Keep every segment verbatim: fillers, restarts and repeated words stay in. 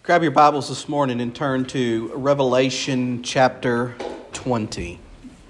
Grab your Bibles this morning and turn to Revelation chapter twenty.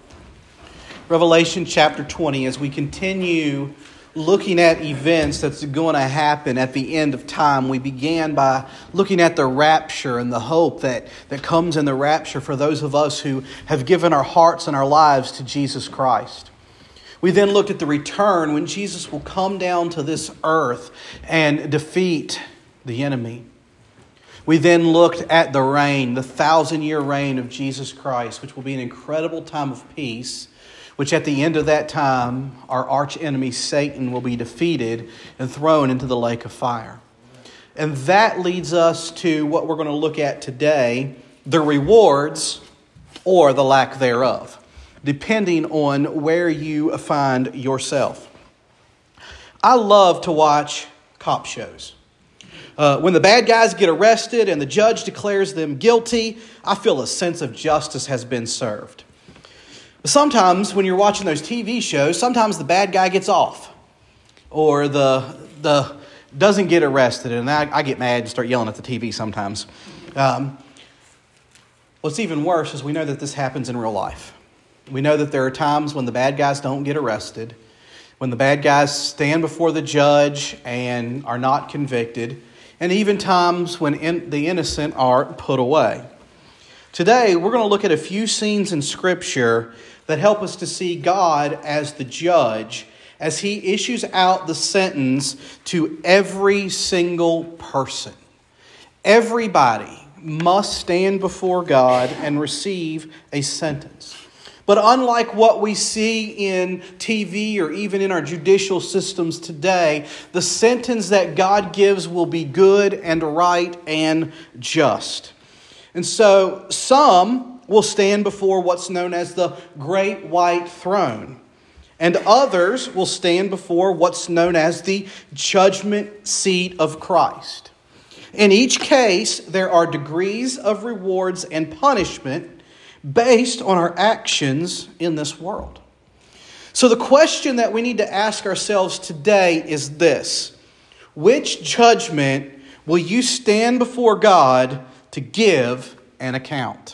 Revelation chapter twenty, as we continue looking at events that's going to happen at the end of time. We began by looking at the rapture and the hope that, that comes in the rapture for those of us who have given our hearts and our lives to Jesus Christ. We then looked at the return when Jesus will come down to this earth and defeat the enemy. We then looked at the reign, the thousand-year reign of Jesus Christ, which will be an incredible time of peace, which at the end of that time, our arch-enemy Satan will be defeated and thrown into the lake of fire. And that leads us to what we're going to look at today, the rewards or the lack thereof, depending on where you find yourself. I love to watch cop shows. Uh, when the bad guys get arrested and the judge declares them guilty, I feel a sense of justice has been served. But sometimes when you're watching those T V shows, sometimes the bad guy gets off or the the doesn't get arrested. And I, I get mad and start yelling at the T V sometimes. Um, what's even worse is we know that this happens in real life. We know that there are times when the bad guys don't get arrested, when the bad guys stand before the judge and are not convicted, and even times when in, the innocent are put away. Today, we're going to look at a few scenes in Scripture that help us to see God as the judge as He issues out the sentence to every single person. Everybody must stand before God and receive a sentence. But unlike what we see in T V or even in our judicial systems today, the sentence that God gives will be good and right and just. And so some will stand before what's known as the Great White Throne, and others will stand before what's known as the Judgment Seat of Christ. In each case, there are degrees of rewards and punishment based on our actions in this world. So the question that we need to ask ourselves today is this: which judgment will you stand before God to give an account?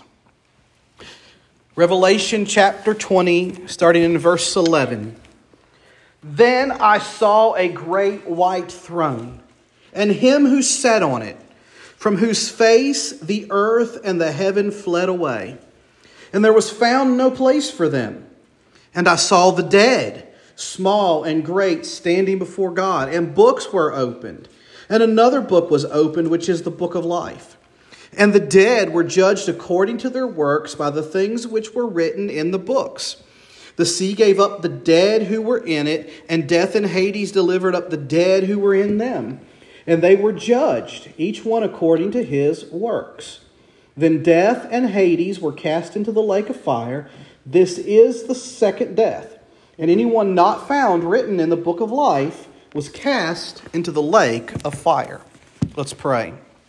Revelation chapter twenty, starting in verse eleven. Then I saw a great white throne, and him who sat on it, from whose face the earth and the heaven fled away. And there was found no place for them. And I saw the dead, small and great, standing before God. And books were opened. And another book was opened, which is the book of life. And the dead were judged according to their works by the things which were written in the books. The sea gave up the dead who were in it, and death and Hades delivered up the dead who were in them. And they were judged, each one according to his works. Then death and Hades were cast into the lake of fire. This is the second death. And anyone not found written in the book of life was cast into the lake of fire. Let's pray.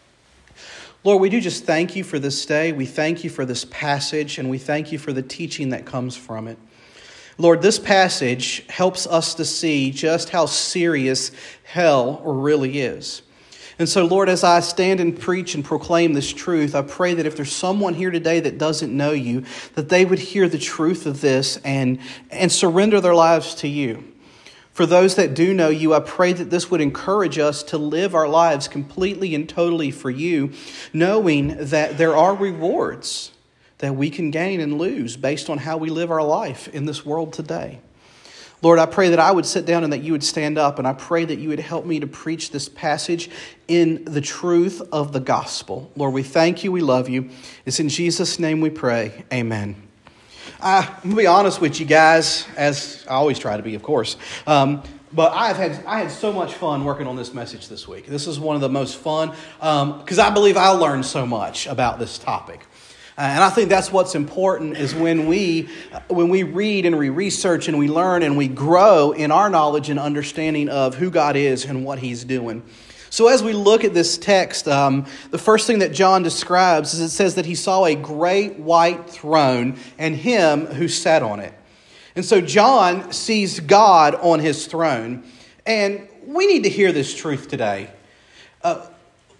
Lord, we do just thank you for this day. We thank you for this passage, and we thank you for the teaching that comes from it. Lord, this passage helps us to see just how serious hell really is. And so, Lord, as I stand and preach and proclaim this truth, I pray that if there's someone here today that doesn't know you, that they would hear the truth of this and, and surrender their lives to you. For those that do know you, I pray that this would encourage us to live our lives completely and totally for you, knowing that there are rewards that we can gain and lose based on how we live our life in this world today. Lord, I pray that I would sit down and that you would stand up, and I pray that you would help me to preach this passage in the truth of the gospel. Lord, we thank you. We love you. It's in Jesus' name we pray. Amen. Uh, I'm going to be honest with you guys, as I always try to be, of course. Um, but I've had I had so much fun working on this message this week. This is one of the most fun because um, I believe I learned so much about this topic. Uh, and I think that's what's important is when we when we read and we research and we learn and we grow in our knowledge and understanding of who God is and what He's doing. So as we look at this text, um, the first thing that John describes is it says that he saw a great white throne and him who sat on it. And so John sees God on his throne. And we need to hear this truth today. Uh,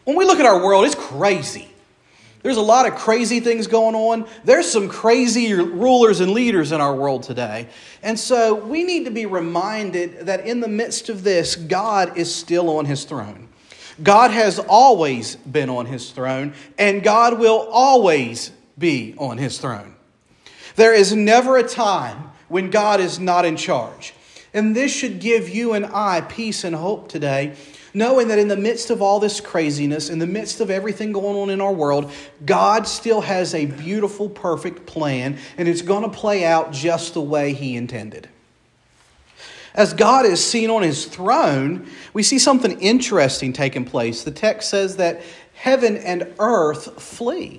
When we look at our world, it's crazy. There's a lot of crazy things going on. There's some crazy rulers and leaders in our world today. And so we need to be reminded that in the midst of this, God is still on his throne. God has always been on his throne, and God will always be on his throne. There is never a time when God is not in charge. And this should give you and I peace and hope today, knowing that in the midst of all this craziness, in the midst of everything going on in our world, God still has a beautiful, perfect plan, and it's going to play out just the way he intended. As God is seen on his throne, we see something interesting taking place. The text says that heaven and earth flee.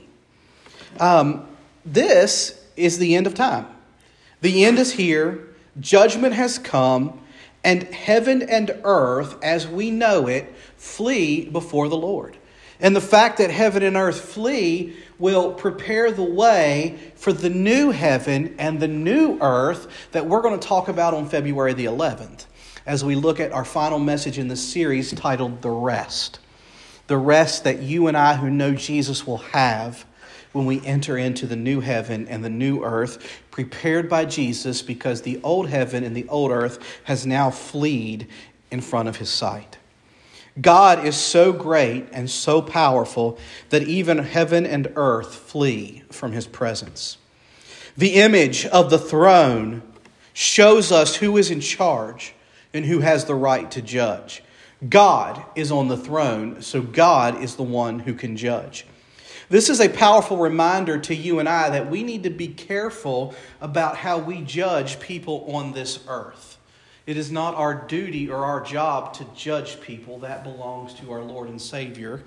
Um, this is the end of time. The end is here. Judgment has come. And heaven and earth, as we know it, flee before the Lord. And the fact that heaven and earth flee will prepare the way for the new heaven and the new earth that we're going to talk about on February the eleventh, as we look at our final message in this series titled The Rest. The rest that you and I who know Jesus will have when we enter into the new heaven and the new earth prepared by Jesus, because the old heaven and the old earth has now fled in front of his sight. God is so great and so powerful that even heaven and earth flee from his presence. The image of the throne shows us who is in charge and who has the right to judge. God is on the throne, so God is the one who can judge. This is a powerful reminder to you and I that we need to be careful about how we judge people on this earth. It is not our duty or our job to judge people. That belongs to our Lord and Savior.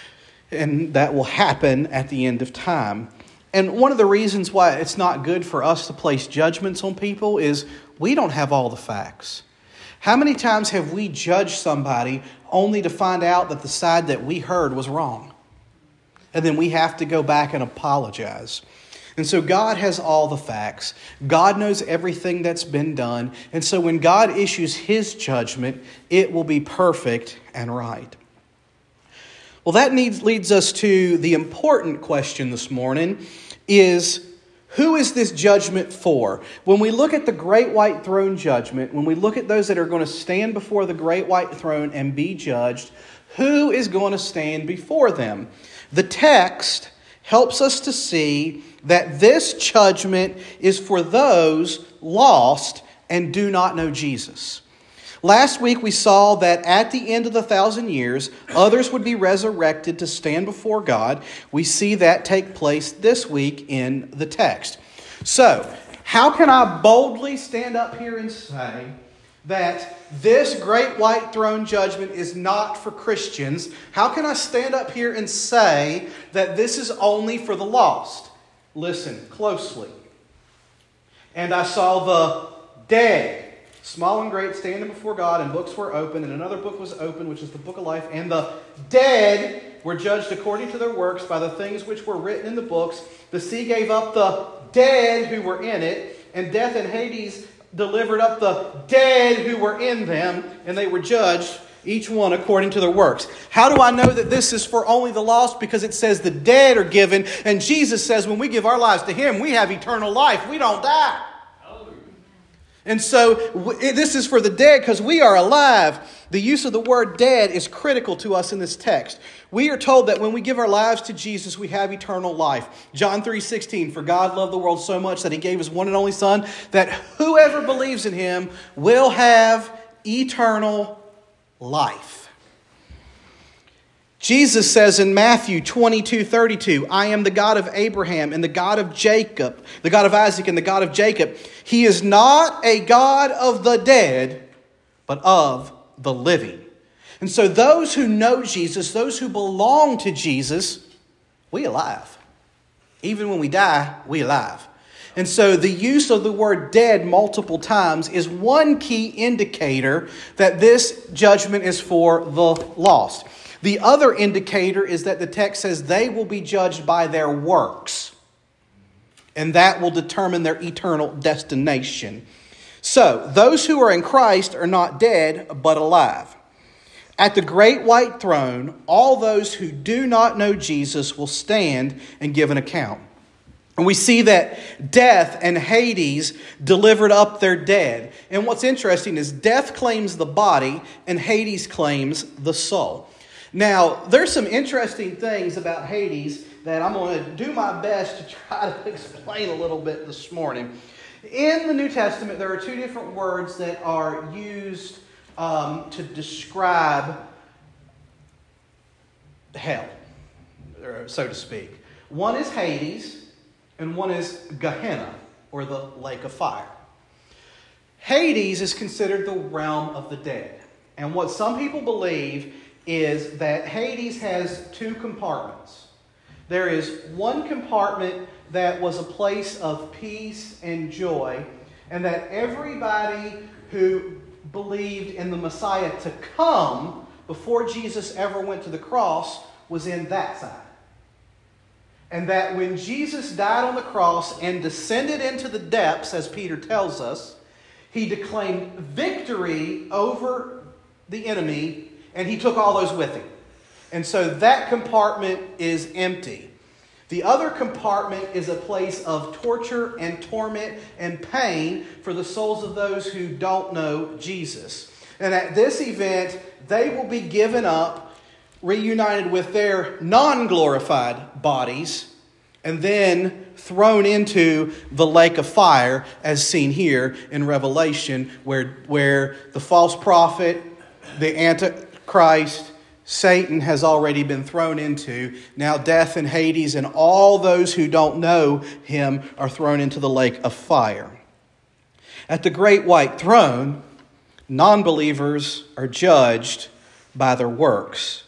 And that will happen at the end of time. And one of the reasons why it's not good for us to place judgments on people is we don't have all the facts. How many times have we judged somebody only to find out that the side that we heard was wrong? And then we have to go back and apologize. And so God has all the facts. God knows everything that's been done. And so when God issues his judgment, it will be perfect and right. Well, that needs, leads us to the important question this morning is, who is this judgment for? When we look at the great white throne judgment, when we look at those that are going to stand before the great white throne and be judged, who is going to stand before them? The text helps us to see that this judgment is for those lost and do not know Jesus. Last week we saw that at the end of the thousand years, others would be resurrected to stand before God. We see that take place this week in the text. So, how can I boldly stand up here and say that this great white throne judgment is not for Christians? How can I stand up here and say that this is only for the lost? Listen closely. And I saw the dead, small and great, standing before God, and books were opened, and another book was opened, which is the book of life. And the dead were judged according to their works by the things which were written in the books. The sea gave up the dead who were in it, and death and Hades delivered up the dead who were in them, and they were judged, each one according to their works. How do I know that this is for only the lost? Because it says the dead are given, and Jesus says when we give our lives to him, we have eternal life. We don't die. And so this is for the dead because we are alive. The use of the word dead is critical to us in this text. We are told that when we give our lives to Jesus, we have eternal life. John three sixteen, for God loved the world so much that he gave his one and only Son, that whoever believes in him will have eternal life. Jesus says in Matthew twenty-two thirty-two, I am the God of Abraham and the God of Jacob, the God of Isaac and the God of Jacob. He is not a God of the dead, but of the living. And so those who know Jesus, those who belong to Jesus, we alive. Even when we die, we alive. And so the use of the word dead multiple times is one key indicator that this judgment is for the lost. The other indicator is that the text says they will be judged by their works. And that will determine their eternal destination. So, those who are in Christ are not dead, but alive. At the great white throne, all those who do not know Jesus will stand and give an account. And we see that death and Hades delivered up their dead. And what's interesting is death claims the body and Hades claims the soul. Now, there's some interesting things about Hades that I'm going to do my best to try to explain a little bit this morning. In the New Testament, there are two different words that are used um, to describe hell, so to speak. One is Hades, and one is Gehenna, or the lake of fire. Hades is considered the realm of the dead. And what some people believe is that Hades has two compartments. There is one compartment that was a place of peace and joy, and that everybody who believed in the Messiah to come before Jesus ever went to the cross was in that side. And that when Jesus died on the cross and descended into the depths, as Peter tells us, he declaimed victory over the enemy, and he took all those with him. And so that compartment is empty. The other compartment is a place of torture and torment and pain for the souls of those who don't know Jesus. And at this event, they will be given up, reunited with their non-glorified bodies, and then thrown into the lake of fire, as seen here in Revelation, where, where the false prophet, the Antichrist, Satan has already been thrown into. Now death and Hades and all those who don't know him are thrown into the lake of fire. At the great white throne, non-believers are judged by their works,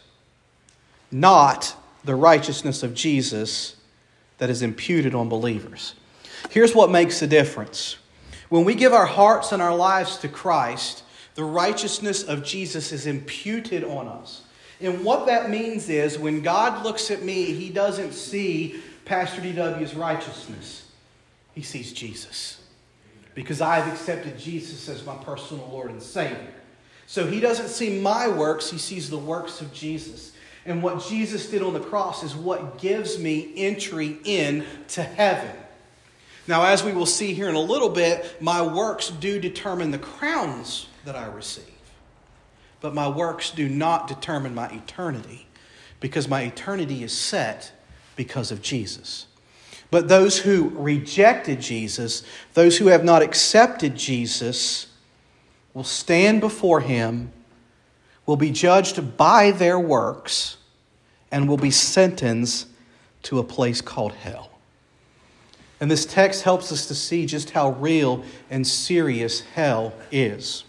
not the righteousness of Jesus that is imputed on believers. Here's what makes the difference. When we give our hearts and our lives to Christ, the righteousness of Jesus is imputed on us. And what that means is when God looks at me, he doesn't see Pastor D W's righteousness. He sees Jesus. Because I've accepted Jesus as my personal Lord and Savior. So he doesn't see my works, he sees the works of Jesus. And what Jesus did on the cross is what gives me entry in to heaven. Now, as we will see here in a little bit, my works do determine the crowns that I receive. But my works do not determine my eternity, because my eternity is set because of Jesus. But those who rejected Jesus, those who have not accepted Jesus, will stand before him, will be judged by their works, and will be sentenced to a place called hell. And this text helps us to see just how real and serious hell is.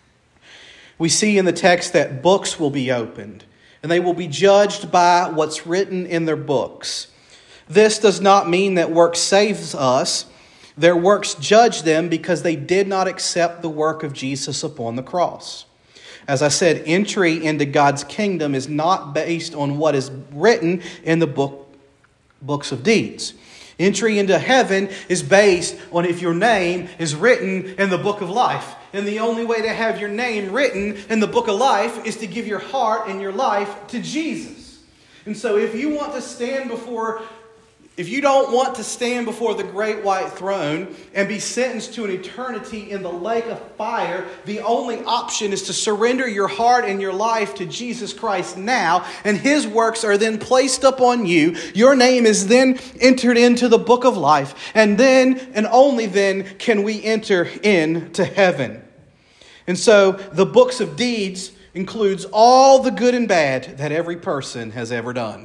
We see in the text that books will be opened, and they will be judged by what's written in their books. This does not mean that work saves us. Their works judge them because they did not accept the work of Jesus upon the cross. As I said, entry into God's kingdom is not based on what is written in the book, books of deeds. Entry into heaven is based on if your name is written in the book of life. And the only way to have your name written in the book of life is to give your heart and your life to Jesus. And so if you want to stand before If you don't want to stand before the great white throne and be sentenced to an eternity in the lake of fire, the only option is to surrender your heart and your life to Jesus Christ now, and his works are then placed upon you. Your name is then entered into the book of life, and then and only then can we enter into heaven. And so the books of deeds includes all the good and bad that every person has ever done.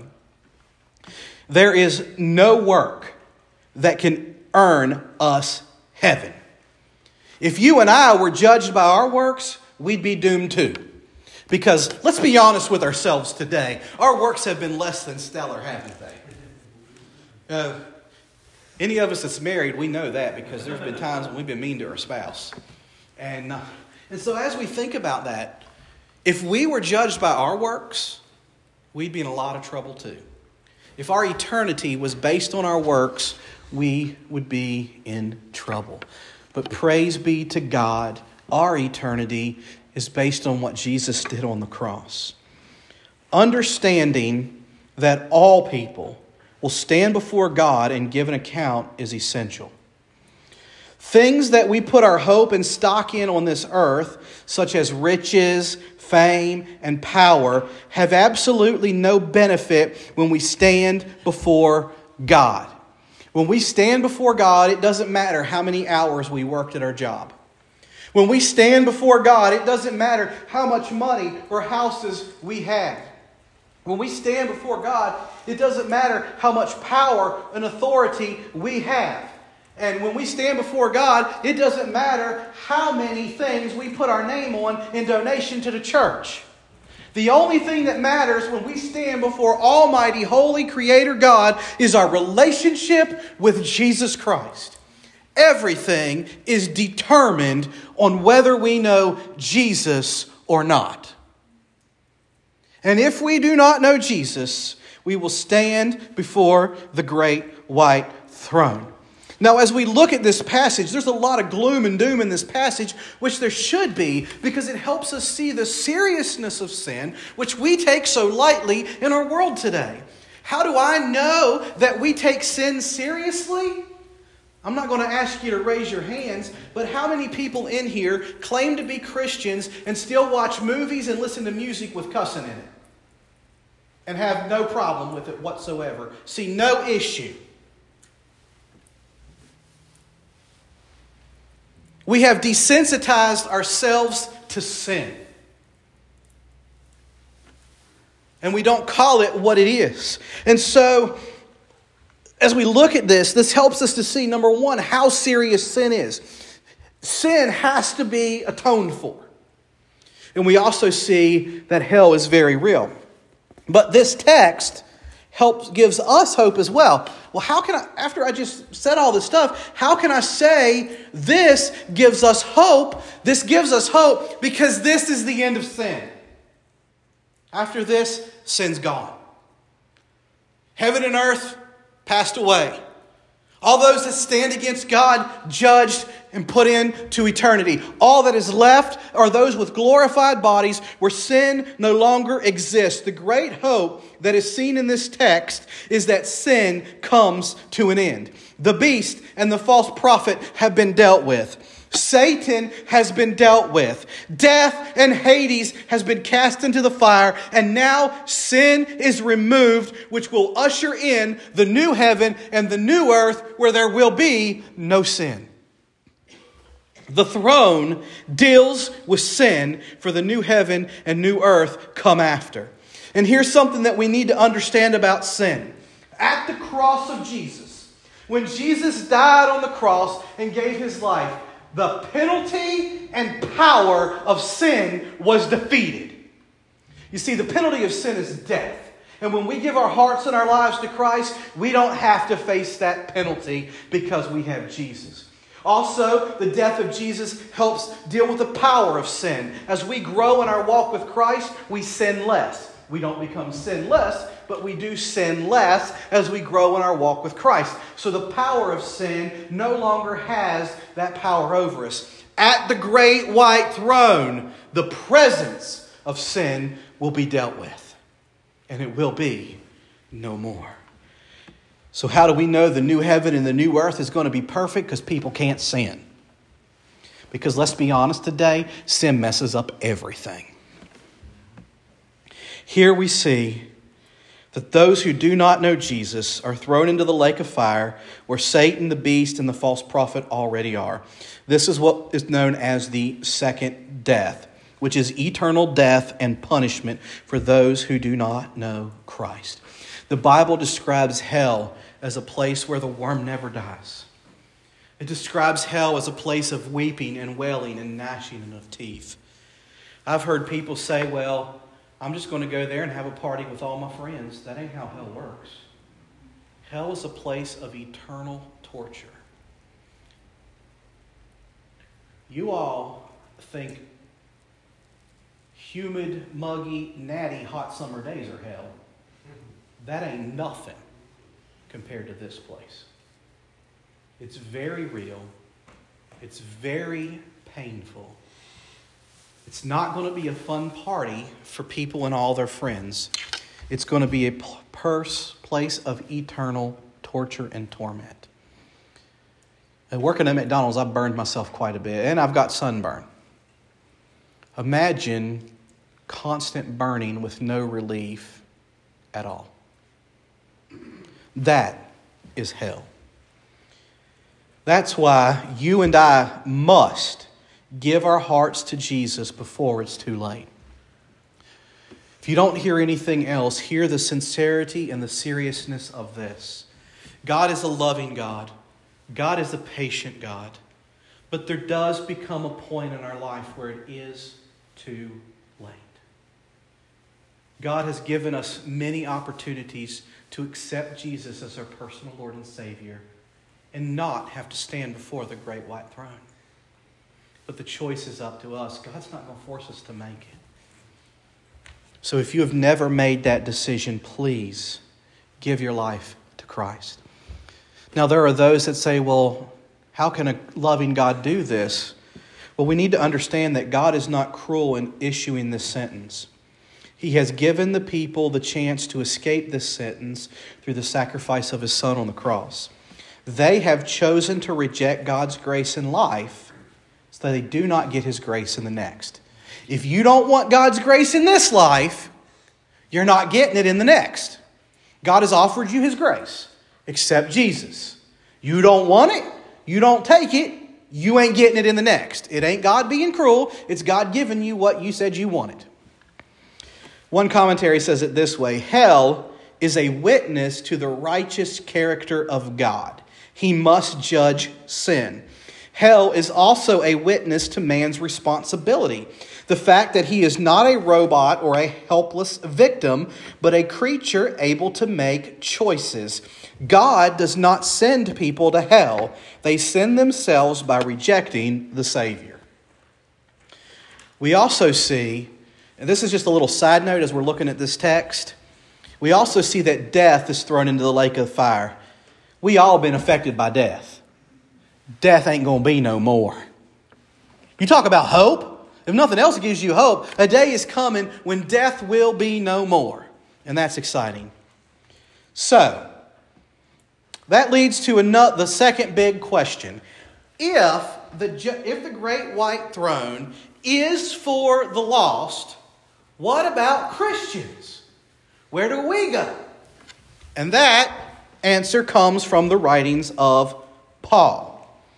There is no work that can earn us heaven. If you and I were judged by our works, we'd be doomed too. Because let's be honest with ourselves today. Our works have been less than stellar, haven't they? Uh, any of us that's married, we know that because there's been times when we've been mean to our spouse. And, uh, and so as we think about that, if we were judged by our works, we'd be in a lot of trouble too. If our eternity was based on our works, we would be in trouble. But praise be to God, our eternity is based on what Jesus did on the cross. Understanding that all people will stand before God and give an account is essential. Things that we put our hope and stock in on this earth, such as riches, fame, and power, have absolutely no benefit when we stand before God. When we stand before God, it doesn't matter how many hours we worked at our job. When we stand before God, it doesn't matter how much money or houses we had. When we stand before God, it doesn't matter how much power and authority we have. And when we stand before God, it doesn't matter how many things we put our name on in donation to the church. The only thing that matters when we stand before Almighty, Holy Creator God is our relationship with Jesus Christ. Everything is determined on whether we know Jesus or not. And if we do not know Jesus, we will stand before the great white throne. Now, as we look at this passage, there's a lot of gloom and doom in this passage, which there should be, because it helps us see the seriousness of sin, which we take so lightly in our world today. How do I know that we take sin seriously? I'm not going to ask you to raise your hands, but how many people in here claim to be Christians and still watch movies and listen to music with cussing in it? And have no problem with it whatsoever. See no issue. We have desensitized ourselves to sin. And we don't call it what it is. And so, as we look at this, this helps us to see, number one, how serious sin is. Sin has to be atoned for. And we also see that hell is very real. But this text helps, gives us hope as well. Well, how can I, after I just said all this stuff, how can I say this gives us hope? This gives us hope because this is the end of sin. After this, sin's gone. Heaven and earth passed away. All those that stand against God, judged and put into eternity. All that is left are those with glorified bodies where sin no longer exists. The great hope that is seen in this text is that sin comes to an end. The beast and the false prophet have been dealt with. Satan has been dealt with. Death and Hades has been cast into the fire. And now sin is removed, which will usher in the new heaven and the new earth where there will be no sin. The throne deals with sin, for the new heaven and new earth come after. And here's something that we need to understand about sin. At the cross of Jesus, when Jesus died on the cross and gave his life, the penalty and power of sin was defeated. You see, the penalty of sin is death. And when we give our hearts and our lives to Christ, we don't have to face that penalty because we have Jesus. Also, the death of Jesus helps deal with the power of sin. As we grow in our walk with Christ, we sin less. We don't become sinless, but we do sin less as we grow in our walk with Christ. So the power of sin no longer has that power over us. At the great white throne, the presence of sin will be dealt with. And it will be no more. So how do we know the new heaven and the new earth is going to be perfect? Because people can't sin. Because let's be honest today, sin messes up everything. Here we see that those who do not know Jesus are thrown into the lake of fire where Satan, the beast, and the false prophet already are. This is what is known as the second death, which is eternal death and punishment for those who do not know Christ. The Bible describes hell as a place where the worm never dies. It describes hell as a place of weeping and wailing and gnashing of teeth. I've heard people say, well, I'm just going to go there and have a party with all my friends. That ain't how hell works. Hell is a place of eternal torture. You all think humid, muggy, natty, hot summer days are hell. That ain't nothing compared to this place. It's very real. It's very painful. It's not going to be a fun party for people and all their friends. It's going to be a purse, place of eternal torture and torment. And working at McDonald's, I've burned myself quite a bit, and I've got sunburn. Imagine constant burning with no relief at all. That is hell. That's why you and I must give our hearts to Jesus before it's too late. If you don't hear anything else, hear the sincerity and the seriousness of this. God is a loving God. God is a patient God. But there does become a point in our life where it is too late. God has given us many opportunities to accept Jesus as our personal Lord and Savior and not have to stand before the great white throne. But the choice is up to us. God's not going to force us to make it. So if you have never made that decision, please give your life to Christ. Now, there are those that say, well, how can a loving God do this? Well, we need to understand that God is not cruel in issuing this sentence. He has given the people the chance to escape this sentence through the sacrifice of His Son on the cross. They have chosen to reject God's grace in life so that they do not get His grace in the next. If you don't want God's grace in this life, you're not getting it in the next. God has offered you His grace. Accept Jesus. You don't want it, you don't take it, you ain't getting it in the next. It ain't God being cruel, it's God giving you what you said you wanted. One commentary says it this way: hell is a witness to the righteous character of God. He must judge sin. Hell is also a witness to man's responsibility. The fact that he is not a robot or a helpless victim, but a creature able to make choices. God does not send people to hell. They send themselves by rejecting the Savior. We also see, and this is just a little side note as we're looking at this text, we also see that death is thrown into the lake of fire. We all been affected by death. Death ain't going to be no more. You talk about hope. If nothing else gives you hope, a day is coming when death will be no more. And that's exciting. So, that leads to another, the second big question. If the, if the great white throne is for the lost, what about Christians? Where do we go? And that answer comes from the writings of Paul.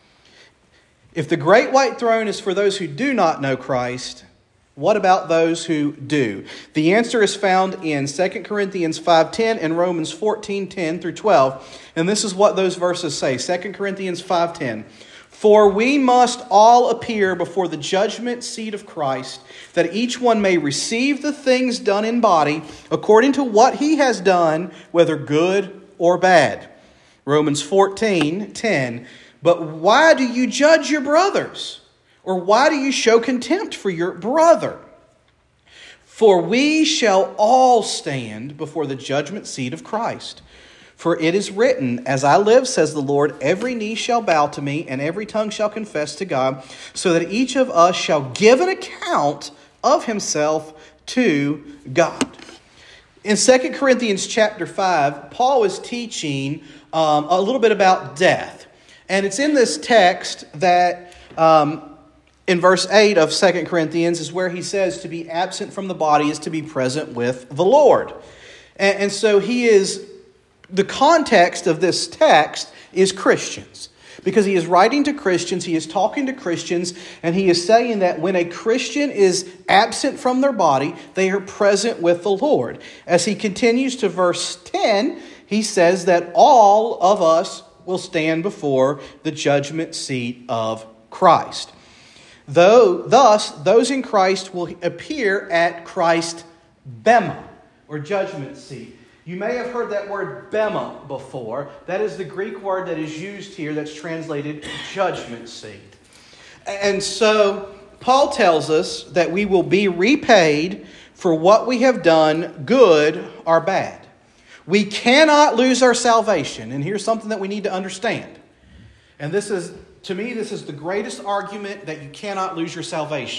If the great white throne is for those who do not know Christ, what about those who do? The answer is found in Second Corinthians five ten and Romans fourteen ten through twelve. And this is what those verses say. Second Corinthians five ten. For we must all appear before the judgment seat of Christ, that each one may receive the things done in body according to what he has done, whether good or bad. Romans fourteen ten. But why do you judge your brothers? Or why do you show contempt for your brother? For we shall all stand before the judgment seat of Christ. For it is written, as I live, says the Lord, every knee shall bow to me, and every tongue shall confess to God, so that each of us shall give an account of himself to God. In Second Corinthians chapter five, Paul is teaching um, a little bit about death. And it's in this text that um, in verse eight of Second Corinthians is where he says to be absent from the body is to be present with the Lord. And, and so he is, the context of this text is Christians. Because he is writing to Christians, he is talking to Christians, and he is saying that when a Christian is absent from their body, they are present with the Lord. As he continues to verse ten, he says that all of us will stand before the judgment seat of Christ. Though, thus, those in Christ will appear at Christ's bema, or judgment seat. You may have heard that word bema before. That is the Greek word that is used here that's translated judgment seat. And so Paul tells us that we will be repaid for what we have done, good or bad. We cannot lose our salvation. And here's something that we need to understand. And this is, to me, this is the greatest argument that you cannot lose your salvation.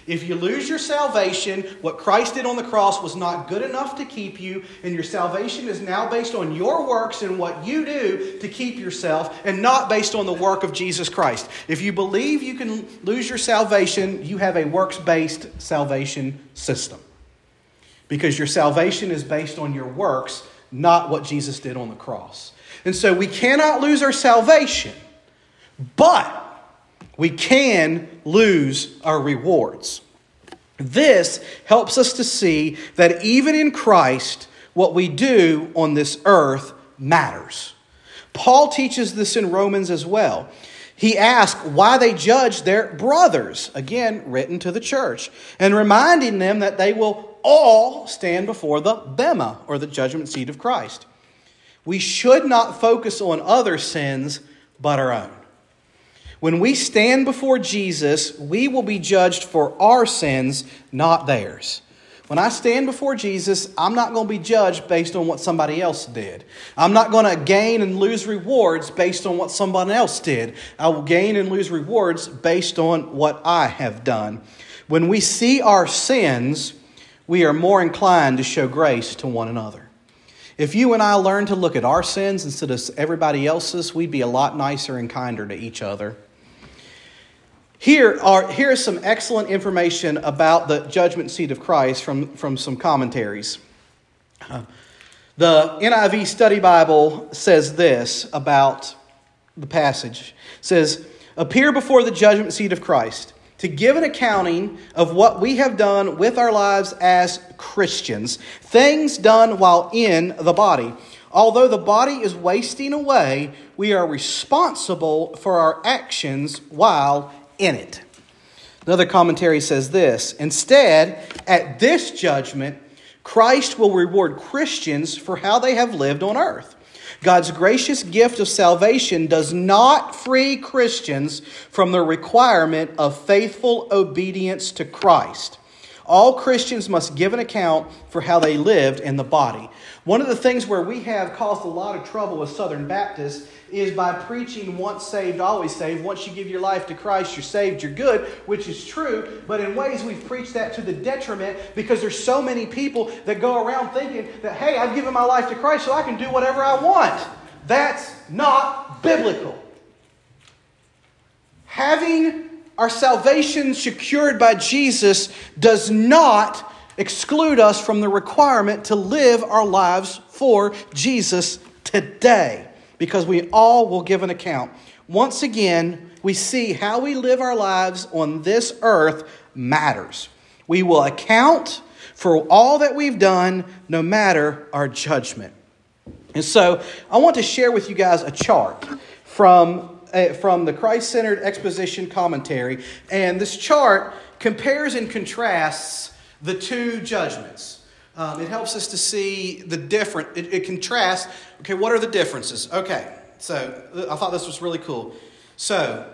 If you lose your salvation, what Christ did on the cross was not good enough to keep you, and your salvation is now based on your works and what you do to keep yourself, and not based on the work of Jesus Christ. If you believe you can lose your salvation, you have a works-based salvation system. Because your salvation is based on your works, not what Jesus did on the cross. And so we cannot lose our salvation, but we can lose our rewards. This helps us to see that even in Christ, what we do on this earth matters. Paul teaches this in Romans as well. He asks why they judge their brothers, again, written to the church, and reminding them that they will all stand before the bema, or the judgment seat of Christ. We should not focus on other sins, but our own. When we stand before Jesus, we will be judged for our sins, not theirs. When I stand before Jesus, I'm not going to be judged based on what somebody else did. I'm not going to gain and lose rewards based on what someone else did. I will gain and lose rewards based on what I have done. When we see our sins, we are more inclined to show grace to one another. If you and I learn to look at our sins instead of everybody else's, we'd be a lot nicer and kinder to each other. Here are here is some excellent information about the judgment seat of Christ from, from some commentaries. Uh, the N I V Study Bible says this about the passage. It says, appear before the judgment seat of Christ to give an accounting of what we have done with our lives as Christians, things done while in the body. Although the body is wasting away, we are responsible for our actions while in it. Another commentary says this: instead, at this judgment, Christ will reward Christians for how they have lived on earth. God's gracious gift of salvation does not free Christians from the requirement of faithful obedience to Christ. All Christians must give an account for how they lived in the body. One of the things where we have caused a lot of trouble with Southern Baptists is by preaching once saved, always saved. Once you give your life to Christ, you're saved, you're good, which is true. But in ways we've preached that to the detriment because there's so many people that go around thinking that, hey, I've given my life to Christ so I can do whatever I want. That's not biblical. Having our salvation secured by Jesus does not exclude us from the requirement to live our lives for Jesus today, because we all will give an account. Once again, we see how we live our lives on this earth matters. We will account for all that we've done, no matter our judgment. And so I want to share with you guys a chart from, uh, from the Christ-Centered Exposition Commentary. And this chart compares and contrasts the two judgments. Um, it helps us to see the different, it, it contrasts, okay, what are the differences? Okay, so I thought this was really cool. So,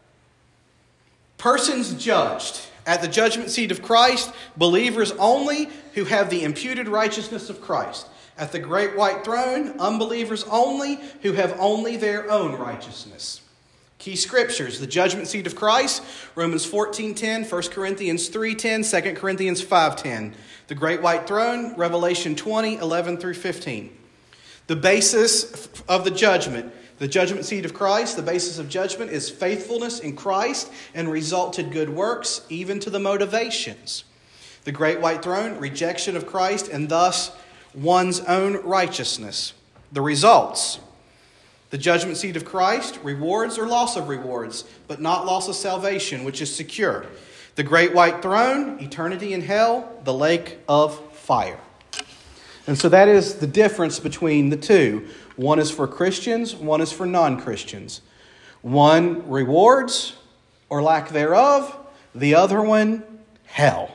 persons judged at the judgment seat of Christ, believers only who have the imputed righteousness of Christ. At the great white throne, unbelievers only who have only their own righteousness. Key scriptures: the judgment seat of Christ, Romans fourteen ten, First Corinthians three ten, Second Corinthians five ten. The great white throne, Revelation twenty eleven through fifteen. The basis of the judgment, the judgment seat of Christ, the basis of judgment is faithfulness in Christ and resulted good works, even to the motivations. The great white throne, rejection of Christ and thus one's own righteousness. The results: the judgment seat of Christ, rewards or loss of rewards, but not loss of salvation, which is secure. The great white throne, eternity in hell, the lake of fire. And so that is the difference between the two. One is for Christians, one is for non-Christians. One rewards or lack thereof, the other one, hell.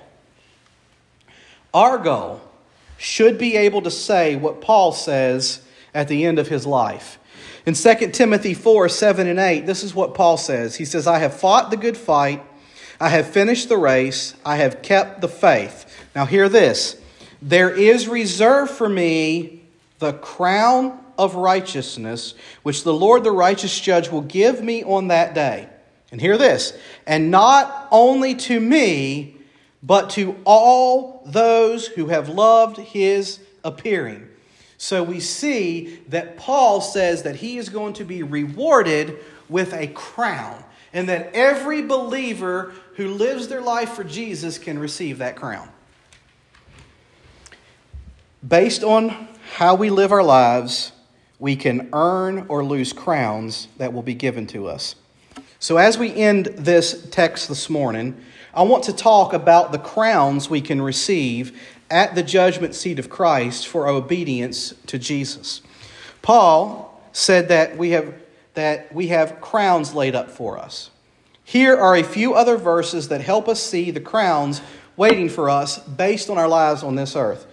Our goal should be able to say what Paul says at the end of his life. In Second Timothy four, seven and eight, this is what Paul says. He says, I have fought the good fight. I have finished the race. I have kept the faith. Now hear this. There is reserved for me the crown of righteousness, which the Lord, the righteous judge, will give me on that day. And hear this. And not only to me, but to all those who have loved his appearing. So we see that Paul says that he is going to be rewarded with a crown, and that every believer who lives their life for Jesus can receive that crown. Based on how we live our lives, we can earn or lose crowns that will be given to us. So as we end this text this morning, I want to talk about the crowns we can receive at the judgment seat of Christ for obedience to Jesus. Paul said that we have that we have crowns laid up for us. Here are a few other verses that help us see the crowns waiting for us based on our lives on this earth.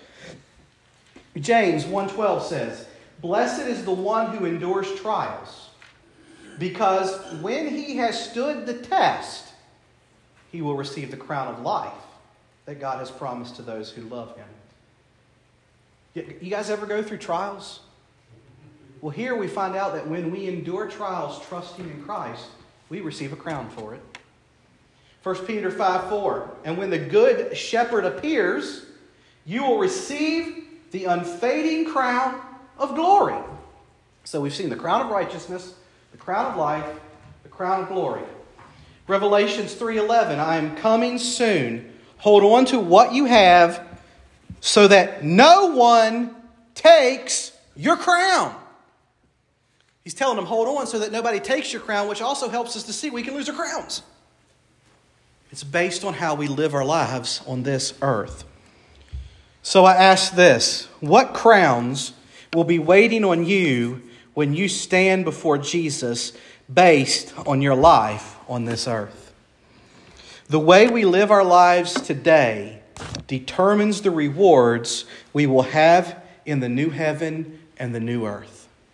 James one twelve says, "Blessed is the one who endures trials, because when he has stood the test, he will receive the crown of life that God has promised to those who love him." You guys ever go through trials? Well, here we find out that when we endure trials trusting in Christ, we receive a crown for it. First Peter five four, "And when the good shepherd appears, you will receive the unfading crown of glory." So we've seen the crown of righteousness, the crown of life, the crown of glory. Revelations three eleven, "I am coming soon. Hold on to what you have so that no one takes your crown." He's telling them, hold on so that nobody takes your crown, which also helps us to see we can lose our crowns. It's based on how we live our lives on this earth. So I ask this, what crowns will be waiting on you when you stand before Jesus based on your life on this earth? The way we live our lives today determines the rewards we will have in the new heaven and the new earth.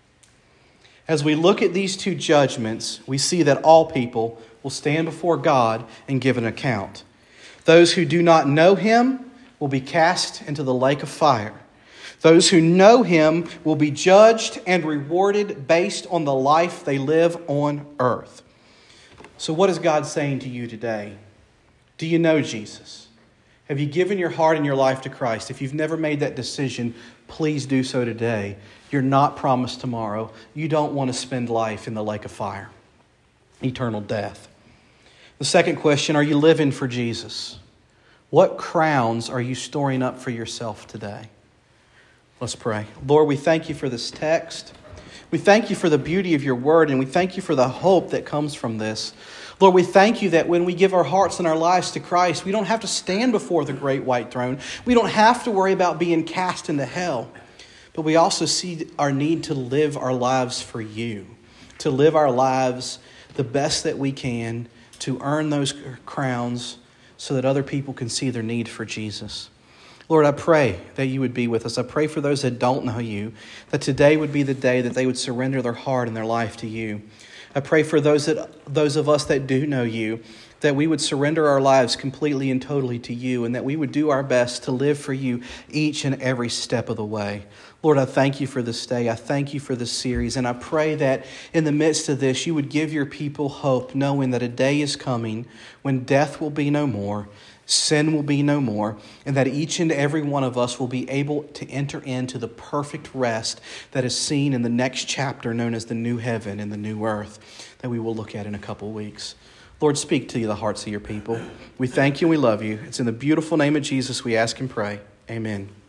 As we look at these two judgments, we see that all people will stand before God and give an account. Those who do not know him will be cast into the lake of fire. Those who know him will be judged and rewarded based on the life they live on earth. So what is God saying to you today? Do you know Jesus? Have you given your heart and your life to Christ? If you've never made that decision, please do so today. You're not promised tomorrow. You don't want to spend life in the lake of fire, eternal death. The second question, are you living for Jesus? What crowns are you storing up for yourself today? Let's pray. Lord, we thank you for this text. We thank you for the beauty of your word, and we thank you for the hope that comes from this. Lord, we thank you that when we give our hearts and our lives to Christ, we don't have to stand before the great white throne. We don't have to worry about being cast into hell. But we also see our need to live our lives for you, to live our lives the best that we can, to earn those crowns so that other people can see their need for Jesus. Lord, I pray that you would be with us. I pray for those that don't know you, that today would be the day that they would surrender their heart and their life to you. I pray for those that those of us that do know you, that we would surrender our lives completely and totally to you, and that we would do our best to live for you each and every step of the way. Lord, I thank you for this day. I thank you for this series. And I pray that in the midst of this, you would give your people hope, knowing that a day is coming when death will be no more, sin will be no more, and that each and every one of us will be able to enter into the perfect rest that is seen in the next chapter known as the new heaven and the new earth that we will look at in a couple of weeks. Lord, speak to the hearts of your people. We thank you and we love you. It's in the beautiful name of Jesus we ask and pray. Amen.